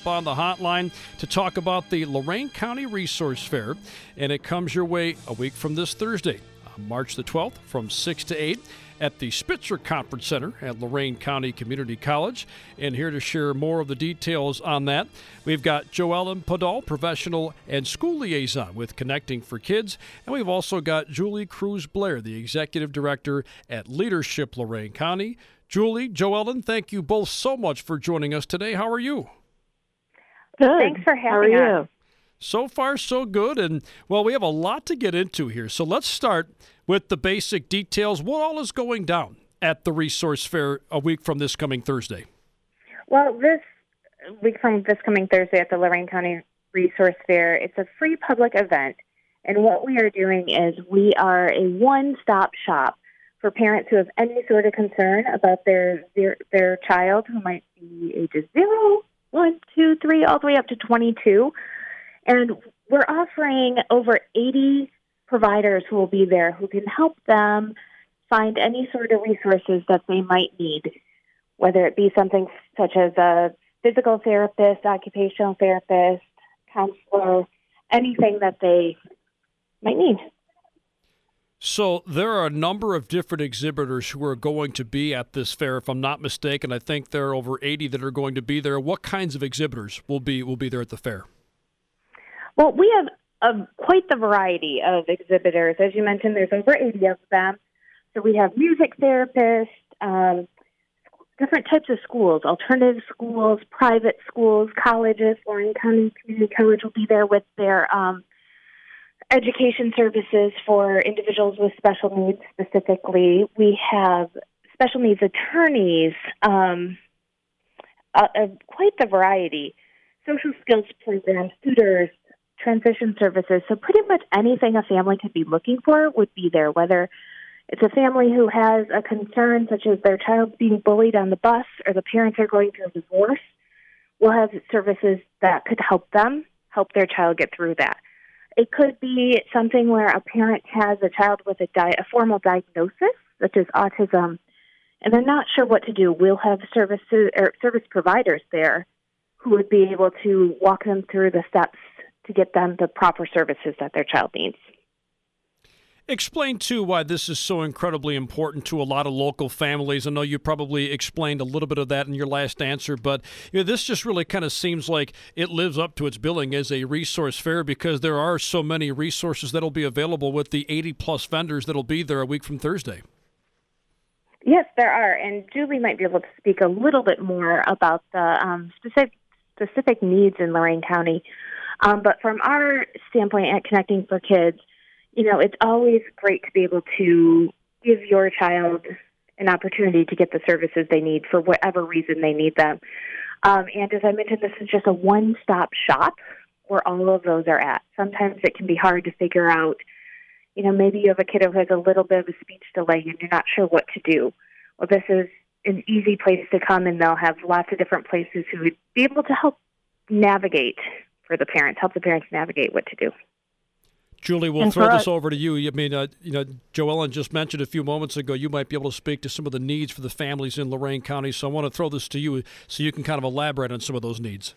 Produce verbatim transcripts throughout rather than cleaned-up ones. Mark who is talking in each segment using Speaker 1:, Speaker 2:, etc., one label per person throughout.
Speaker 1: up on the hotline to talk about the Lorain County Resource Fair, and it comes your way a week from this Thursday, March the twelfth, from six to eight. At the Spitzer Conference Center at Lorain County Community College. And here to share more of the details on that, we've got Joellen Podol, professional and school liaison with Connecting for Kids. And we've also got Julie Cruz-Blair, the executive director at Leadership Lorain County. Julie, Joellen, thank you both so much for joining us today. How are you?
Speaker 2: Good.
Speaker 3: Thanks for having
Speaker 2: How are
Speaker 3: us.
Speaker 2: you?
Speaker 1: So far, so good. And, well, we have a lot to get into here. So let's start with the basic details. What all is going down at the Resource Fair a week from this coming Thursday?
Speaker 3: Well, this week from this coming Thursday at the Lorain County Resource Fair, it's a free public event. And what we are doing is we are a one-stop shop for parents who have any sort of concern about their their, their child who might be ages zero, one, two, three, all the way up to twenty-two. And we're offering over eighty providers who will be there who can help them find any sort of resources that they might need, whether it be something such as a physical therapist, occupational therapist, counselor, anything that they might need.
Speaker 1: So there are a number of different exhibitors who are going to be at this fair, if I'm not mistaken. I think there are over eighty that are going to be there. What kinds of exhibitors will be will be there at the fair?
Speaker 3: Well, we have a, quite the variety of exhibitors. As you mentioned, there's over eighty of them. So we have music therapists, um, different types of schools, alternative schools, private schools, colleges. Lorain County Community College will be there with their um, education services for individuals with special needs specifically. We have special needs attorneys, um, uh, uh, quite the variety, social skills programs, tutors, transition services. So pretty much anything a family could be looking for would be there, whether it's a family who has a concern such as their child being bullied on the bus or the parents are going through a divorce. We'll have services that could help them, help their child get through that. It could be something where a parent has a child with a, di- a formal diagnosis, such as autism, and they're not sure what to do. We'll have services or service providers there who would be able to walk them through the steps to get them the proper services that their child needs.
Speaker 1: Explain, too, why this is so incredibly important to a lot of local families. I know you probably explained a little bit of that in your last answer, but you know, this just really kind of seems like it lives up to its billing as a resource fair because there are so many resources that will be available with the eighty-plus vendors that will be there a week from Thursday.
Speaker 3: Yes, there are, and Julie might be able to speak a little bit more about the um, specific specific needs in Lorain County. Um, but from our standpoint at Connecting for Kids, you know, it's always great to be able to give your child an opportunity to get the services they need for whatever reason they need them. Um, and as I mentioned, this is just a one-stop shop where all of those are at. Sometimes it can be hard to figure out, you know, maybe you have a kid who has a little bit of a speech delay and you're not sure what to do. Well, this is an easy place to come, and they'll have lots of different places who would be able to help navigate for the parents, help the parents navigate what to do.
Speaker 1: Julie, we'll
Speaker 2: And
Speaker 1: throw
Speaker 2: for
Speaker 1: this
Speaker 2: us-
Speaker 1: over to you. I mean, uh, you know, Joellen just mentioned a few moments ago you might be able to speak to some of the needs for the families in Lorain County, so I want to throw this to you so you can kind of elaborate on some of those needs.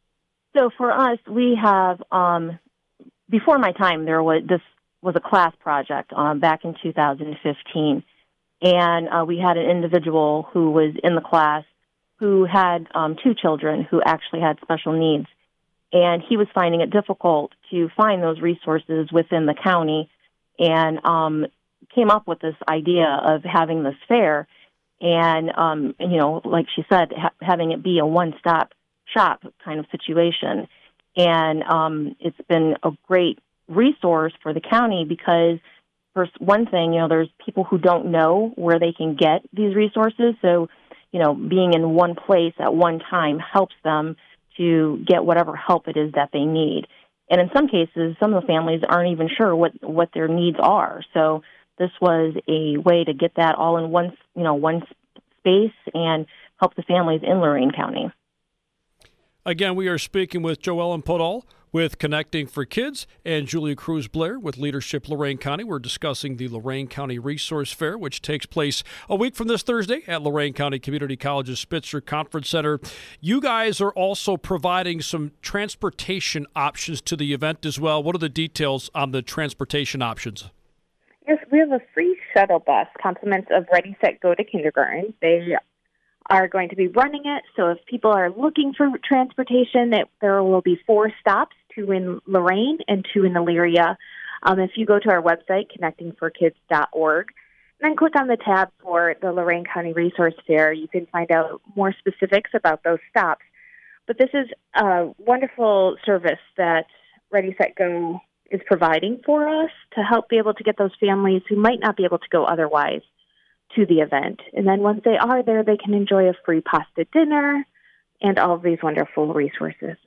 Speaker 2: So for us, we have, um, before my time, there was this was a class project um, back in two thousand fifteen, and uh, we had an individual who was in the class who had um, two children who actually had special needs. And he was finding it difficult to find those resources within the county and um, came up with this idea of having this fair and, um, and you know, like she said, ha- having it be a one-stop shop kind of situation. And um, it's been a great resource for the county because, for one thing, you know, there's people who don't know where they can get these resources. So, you know, being in one place at one time helps them to get whatever help it is that they need. And in some cases, some of the families aren't even sure what, what their needs are. So this was a way to get that all in one, you know, one space and help the families in Lorain County.
Speaker 1: Again, we are speaking with Joellen Podol, with Connecting for Kids and Julie Cruz Blair with Leadership Lorain County. We're discussing the Lorain County Resource Fair, which takes place a week from this Thursday at Lorain County Community College's Spitzer Conference Center. You guys are also providing some transportation options to the event as well. What are the details on the transportation options?
Speaker 3: Yes, we have a free shuttle bus, compliments of Ready, Set, Go to Kindergarten. They are going to be running it, so if people are looking for transportation, it, there will be four stops, two in Lorain and two in Elyria. Um, if you go to our website, connecting for kids dot org, and then click on the tab for the Lorain County Resource Fair, you can find out more specifics about those stops. But this is a wonderful service that Ready, Set, Go is providing for us to help be able to get those families who might not be able to go otherwise to the event. And then once they are there, they can enjoy a free pasta dinner and all of these wonderful resources.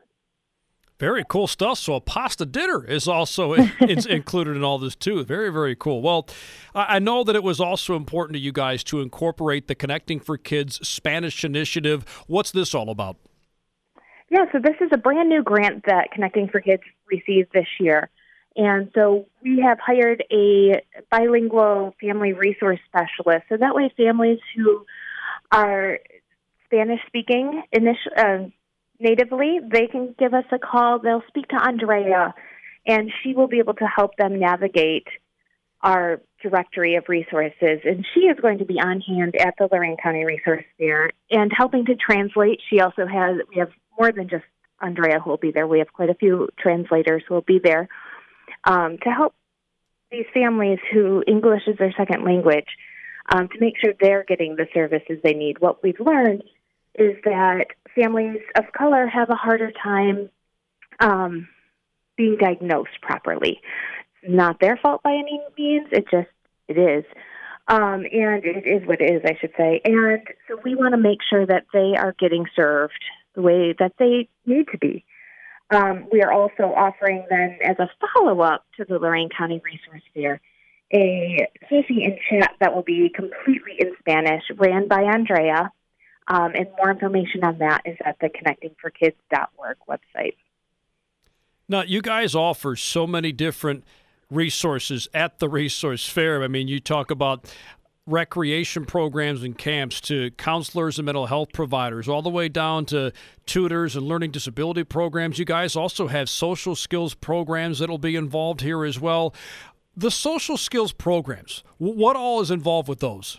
Speaker 1: Very cool stuff. So a pasta dinner is also is included in all this too. Very, very cool. Well, I know that it was also important to you guys to incorporate the Connecting for Kids Spanish initiative. What's this all about?
Speaker 3: Yeah, so this is a brand new grant that Connecting for Kids received this year. And so we have hired a bilingual family resource specialist. So that way families who are Spanish-speaking initially, uh, natively, they can give us a call. They'll speak to Andrea, and she will be able to help them navigate our directory of resources. And she is going to be on hand at the Lorain County Resource Fair and helping to translate. She also has, we have more than just Andrea who will be there. We have quite a few translators who will be there. Um, to help these families who English is their second language, um, to make sure they're getting the services they need. What we've learned is that families of color have a harder time um, being diagnosed properly. It's not their fault by any means. It just, it is. Um, and it is what it is, I should say. And so we want to make sure that they are getting served the way that they need to be. Um, we are also offering then, as a follow-up to the Lorain County Resource Fair, a coffee and chat that will be completely in Spanish, ran by Andrea, um, and more information on that is at the connecting for kids dot org website.
Speaker 1: Now, you guys offer so many different resources at the Resource Fair. I mean, you talk about recreation programs and camps to counselors and mental health providers, all the way down to tutors and learning disability programs. You guys also have social skills programs that will be involved here as well. The social skills programs, what all is involved with those?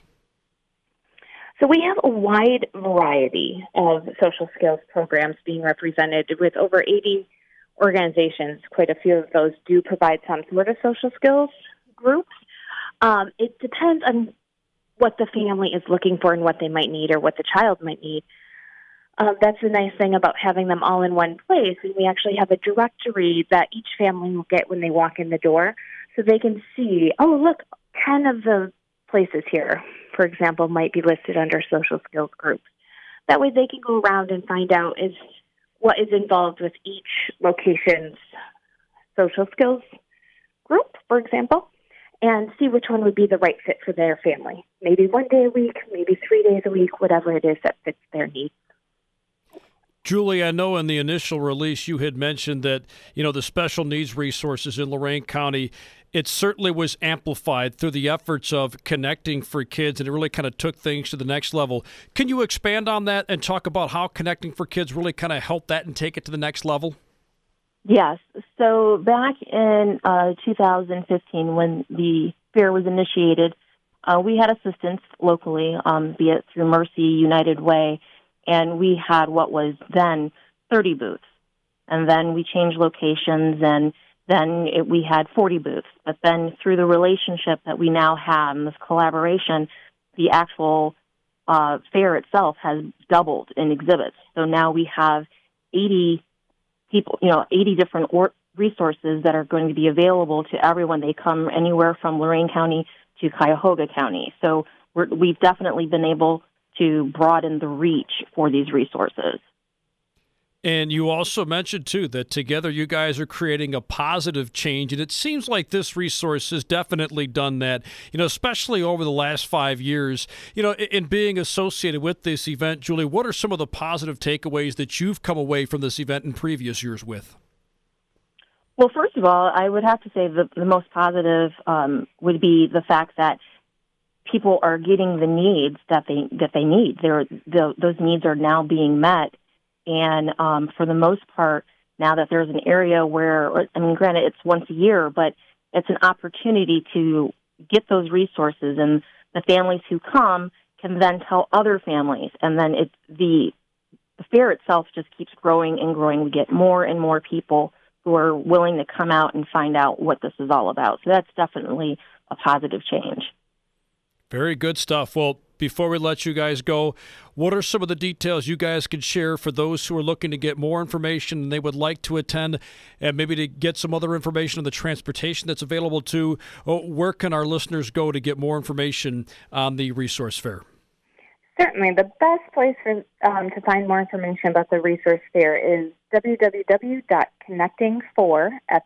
Speaker 3: So we have a wide variety of social skills programs being represented with over eighty organizations. Quite a few of those do provide some sort of social skills groups. Um, it depends on what the family is looking for and what they might need or what the child might need. Um, that's the nice thing about having them all in one place. And we actually have a directory that each family will get when they walk in the door, so they can see, oh, look, ten of the places here, for example, might be listed under social skills groups. That way they can go around and find out is what is involved with each location's social skills group, for example, and see which one would be the right fit for their family. Maybe one day a week, maybe three days a week, whatever it is that fits their needs.
Speaker 1: Julie, I know in the initial release you had mentioned that, you know, the special needs resources in Lorain County, it certainly was amplified through the efforts of Connecting for Kids, and it really kind of took things to the next level. Can you expand on that and talk about how Connecting for Kids really kind of helped that and take it to the next level?
Speaker 2: Yes. So back in uh, two thousand fifteen, when the fair was initiated, uh, we had assistance locally, um, be it through Mercy, United Way, and we had what was then thirty booths. And then we changed locations, and then it, we had forty booths. But then through the relationship that we now have and this collaboration, the actual uh, fair itself has doubled in exhibits. So now we have eighty people, you know, eighty different or- resources that are going to be available to everyone. They come anywhere from Lorain County to Cuyahoga County. So we're, we've definitely been able to broaden the reach for these resources.
Speaker 1: And you also mentioned, too, that together you guys are creating a positive change, and it seems like this resource has definitely done that, you know, especially over the last five years. You know, in being associated with this event, Julie, what are some of the positive takeaways that you've come away from this event in previous years with?
Speaker 2: Well, first of all, I would have to say the, the most positive um, would be the fact that people are getting the needs that they that they need. They're, the, those needs are now being met, and um, for the most part, now that there's an area where, I mean, granted, it's once a year, but it's an opportunity to get those resources, and the families who come can then tell other families, and then it the the fair itself just keeps growing and growing. We get more and more people who are willing to come out and find out what this is all about. So that's definitely a positive change.
Speaker 1: Very good stuff. Well, before we let you guys go, what are some of the details you guys can share for those who are looking to get more information and they would like to attend, and maybe to get some other information on the transportation that's available too? Where can our listeners go to get more information on the Resource Fair?
Speaker 3: Certainly. The best place for um, to find more information about the Resource Fair is w w w dot connecting for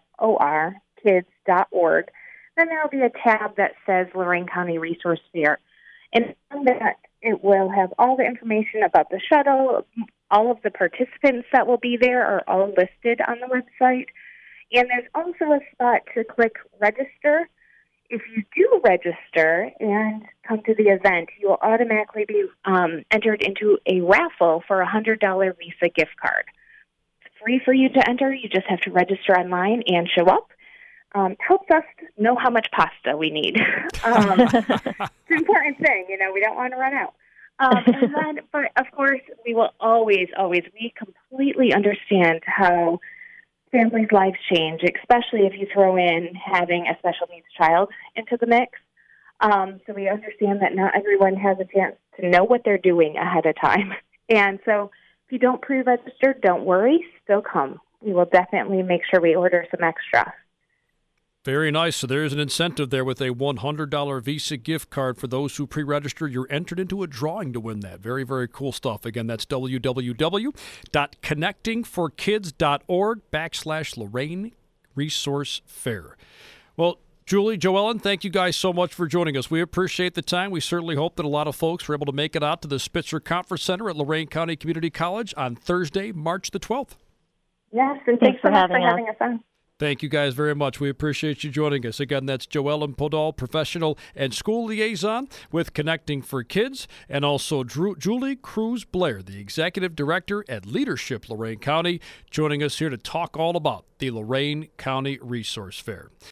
Speaker 3: kids dot org. Then there will be a tab that says Lorain County Resource Fair. And on that, it will have all the information about the shuttle. All of the participants that will be there are all listed on the website. And there's also a spot to click register. If you do register and come to the event, you will automatically be um, entered into a raffle for a one hundred dollars Visa gift card. It's free for you to enter. You just have to register online and show up. Um, helps us know how much pasta we need. um, it's an important thing, you know, we don't want to run out. Um, and then, but of course, we will always, always, we completely understand how families' lives change, especially if you throw in having a special needs child into the mix. Um, so we understand that not everyone has a chance to know what they're doing ahead of time. And so if you don't pre-register, don't worry, still come. We will definitely make sure we order some extra.
Speaker 1: Very nice. So there's an incentive there with a one hundred dollars Visa gift card for those who pre-register. You're entered into a drawing to win that. Very, very cool stuff. Again, that's w w w dot connecting for kids dot org backslash Lorain Resource Fair. Well, Julie, Joellen, thank you guys so much for joining us. We appreciate the time. We certainly hope that a lot of folks were able to make it out to the Spitzer Conference Center at Lorain County Community College on Thursday, March the twelfth.
Speaker 3: Yes, and thanks, thanks for, having, for having us on.
Speaker 1: Thank you guys very much. We appreciate you joining us. Again, that's Joellen Podol, Professional and School Liaison with Connecting for Kids, and also Drew, Julie Cruz Blair, the Executive Director at Leadership Lorain County, joining us here to talk all about the Lorain County Resource Fair.